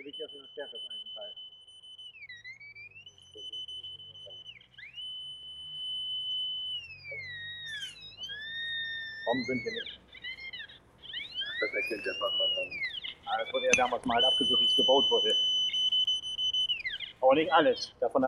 wirklich auf ein stärkeres Eisenteil. Warum sind hier nicht? Das erkennt der Fachmann an. Das wurde ja damals mal abgesucht, wie es gebaut wurde. Aber nicht alles. Davon